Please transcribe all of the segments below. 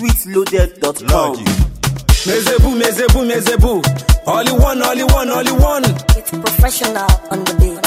sweetloaded.com. Mezebu, only one. It's professional on the beat.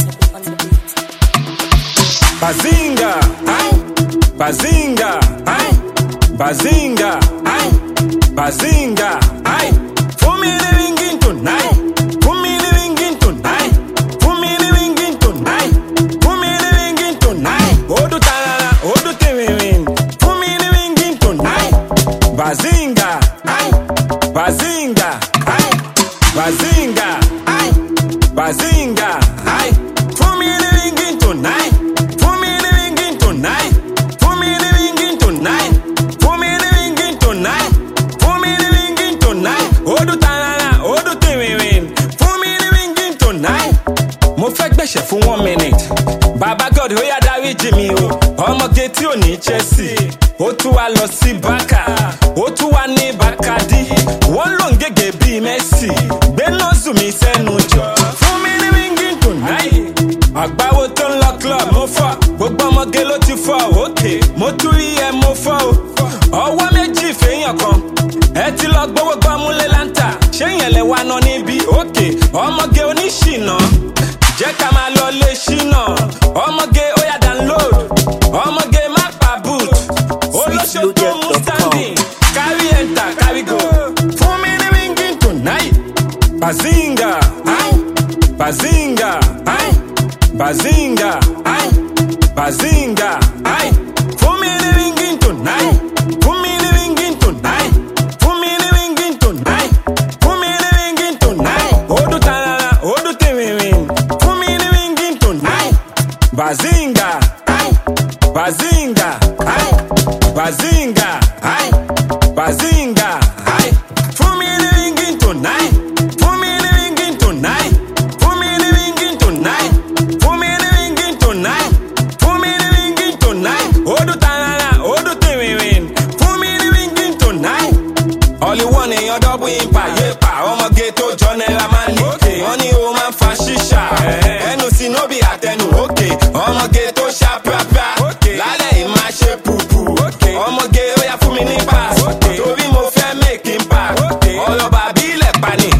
Bazinga, aye. Bazinga, aye. Bazinga, aye. Bazinga, aye. For me living in tonight. For me living in tonight. For me living in tonight. For me living in tonight. Odu talala, odu tewin. For me living in tonight. Bazinga, aye. Bazinga, aye. Bazinga, aye. Bazinga, aye. For me living in tonight. For me living in tonight. For me living in tonight. For me living in tonight. For me living in tonight. Odu talala, odu tewin. For me living in tonight. Mo fẹ́ gbẹ̀ṣẹ̀ fún 1 minute. Baba God ó yá dáríjì mi o. Ọmọge tí ò ní Chelsea. Ó tún wá lọ sí Barca. Ó tún wá ní Bacardi. Wọ́n lò ń gègé bíi Messi. Gbé nọ́ọ̀sù mi sẹ́nu jọ. Fún mi ní ringing tonight. Àgbáwo tó ń lọ club mo fọ́. Gbogbo ọmọge ló ti fọ́ òkè. Mo tún rí ẹ mo fọ́ o. Ọwọ́ méjì fèèyàn kan. Ẹ ti lọ gbowó gbọ́múlé láńtà. Ṣé yẹn lẹ wá ná níbí òkè? Ọmọge oníṣìnà. Jẹ́ ká máa lọ lé ṣínà. Ọmọge ó yá download. Ọmọge má pa boot. Olóṣèlú tó mú standing. Carry enter, carry go. Fún mi ní ringing tonight. Bazinga, aye. Bazinga, aye. Bazinga, aye. Bazinga, aye. Fún mi ní ringing tonight. Fún mi ní ringing tonight. Fún mi ní ringing tonight. Fún mi ní ringing tonight. Odu talala, odu tewin. Fún mi ní ringing tonight. Bazinga, aye. Bazinga, aye. Bazinga, aye. Bazinga, aye. Fún mi ní ringing tonight. Fún mi ní ringing tonight. Fún mi ní ringing tonight. Fún mi ní ringing tonight. Fún mi ní ringing tonight. Odu talala, odu tewin. Fún mi ní ringing tonight. Only one èèyàn double impact. Yépa ọmọge tó jọ Naira Marley. Wọ́n ní o máa ń fa ṣíṣà. Ẹnu sí no be àtẹnu òkè. Ọmọge tó ṣá pàpà. Lálẹ́ yìí máa ṣe pùpù. Ọmọge ó yá fún mi ní pass. Torí mo fẹ́ make impact. Ọlọ́ba bí ilẹ̀ pani.